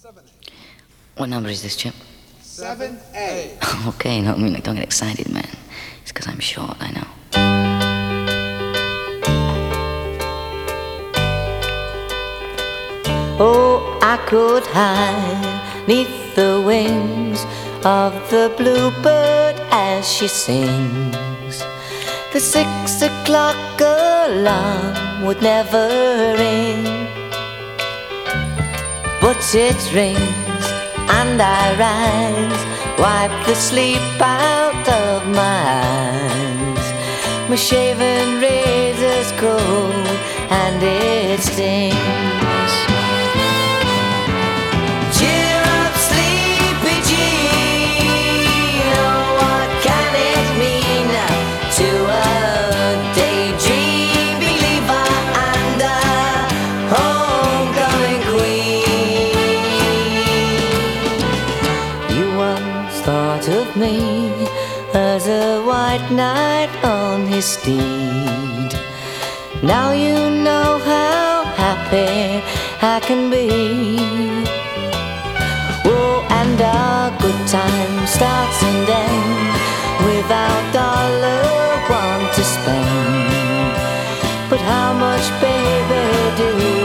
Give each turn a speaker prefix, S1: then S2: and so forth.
S1: What number is this, Chip?
S2: 7A.
S1: Okay, no, I mean, don't get excited, man. It's because I'm short, I know. Oh, I could hide neath the wings of the bluebird as she sings. The 6 o'clock alarm would never ring, but it rings and I rise, wipe the sleep out of my eyes. My shaven razor's cold and it stings. Cheer up, sleepy Jean. Oh, what can it mean to a daydream believer and a homecoming queen? You once thought of me as a white knight on his steed. Now you know how happy I can be. Oh, and our good time starts and ends without $1 to spend. But how much, baby, do